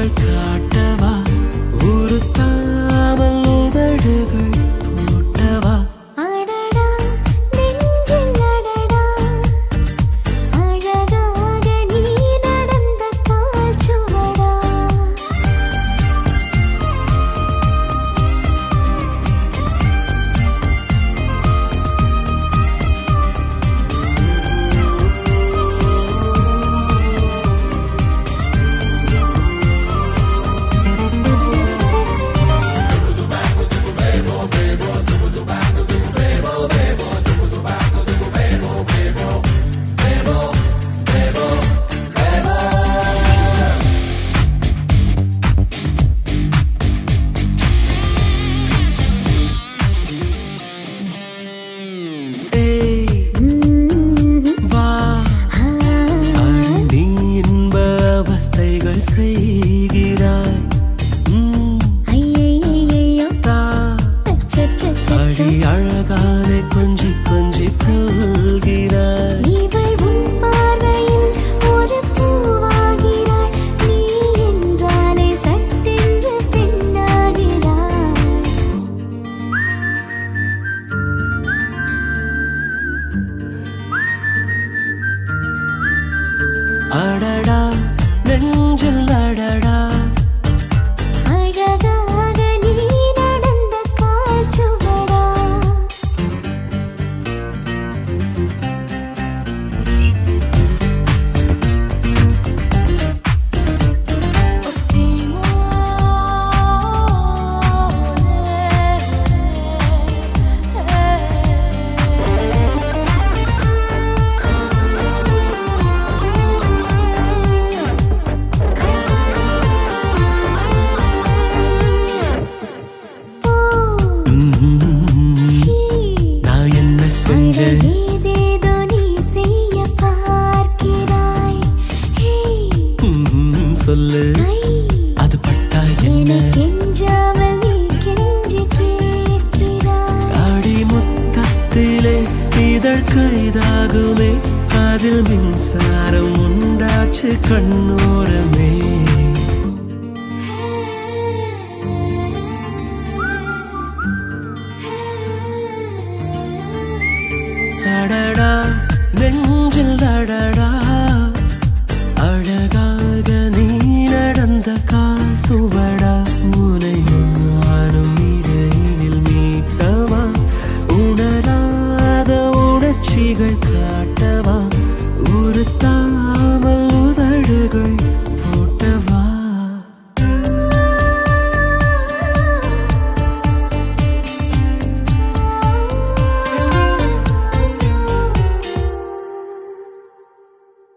கைகள் காட்டவா உறுத்தாமல் உதடுகள் பூட்டவா அடடா நெஞ்சில் அடடா அழகாக நீ நடந்த கால் சுவடா செய்கிறாய் ஐயையையோ அடி அழகான கொஞ்சி கொஞ்சி கொள்கிறாய் இவள் உன் பார்வையில் ஒரு பூவாகிறாய் நீ என்றாலே சட்டென்று பெண்ணாகிறாய் அடடா நெஞ்சில் அடடா அழகாக நீ நடந்த கால் சுவடா நான் என்ன செஞ்சேன் ஏதேதோ நீ செய்ய பார்க்கிறாய் சொல்லு அது பட்டா என்ன கெஞ்சாமல் நீ கெஞ்சி கேட்கிறாய் அடி முத்தத்திலே இதழ் கைதாகுமே அதில் மின்சாரம் உண்டாச்சு கண்ணோரமே